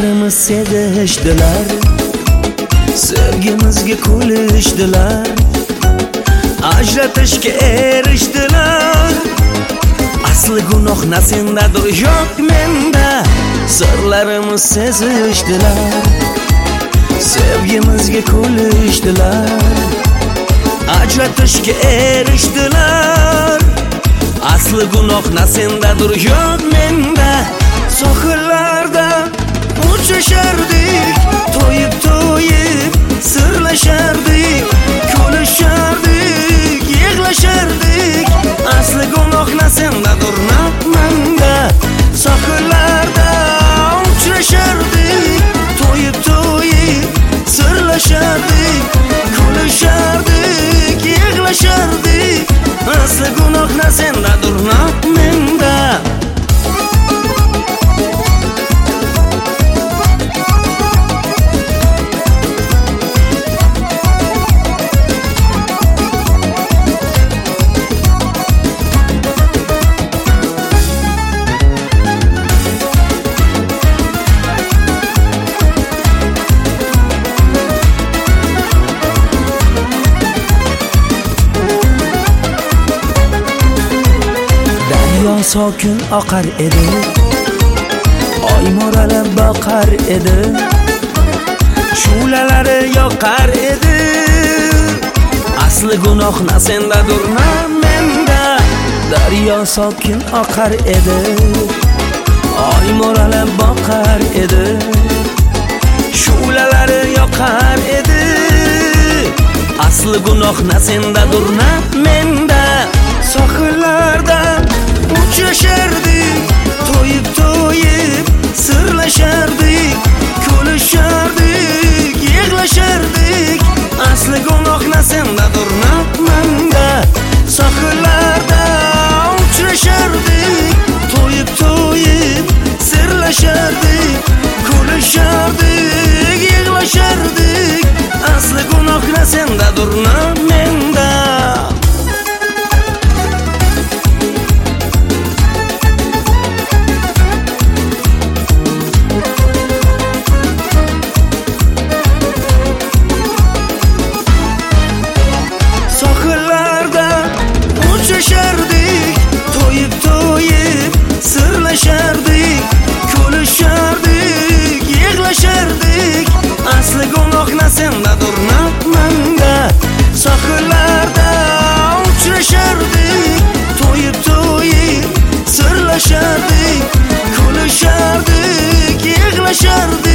Sirlarimiz sevishdilar, sevgimizga kulishdilar, ajratishga erishdilar. Asli gunoh na sendadir, yo'q menda. Sirlarimiz sevishdilar, sevgimizga kulishdilar, ajratishga erishdilar. Asli gunoh na sendadir, yo'q menda. Sohillarda uchrashardik, to'yib to'yib sirlashardik, kulishardik, yig'lashardik. Asli gunoh na sendadir, na menda. Sohillarda uchrashardik, to'yib to'yib sirlashardik, kulishardik, yig'lashardik. Asli gunoh na sendadir, na menda. Sokin oqar edi, oy mo'ralab boqar edi, shulalari yoqar edi. Asli gunoh na sendadir, na menda. Daryo sokin oqar edi, oy mo'ralab boqar edi, shulalari yoqar edi. Asli gunoh na sendadir, na menda. Sohillarda uchrashardik, to'yib to'yib sirlashardik, kulishardik, yig'lashardik. Asli gunoh na sendadir, na menda. Sohillarda uchrashardik, to'yib to'yib sirlashardik, kulishardik, yig'lashardik. Asli gunoh na sendadir, na menda. Uchrashardik, to'yib to'yib sirlashardik, kulishardik, yig'lashardik. Asli gunoh na sendadir, na menda. Sohillarda uchrashardik, to'yib to'yib sirlashardik, kulishardik, yig'lashardik.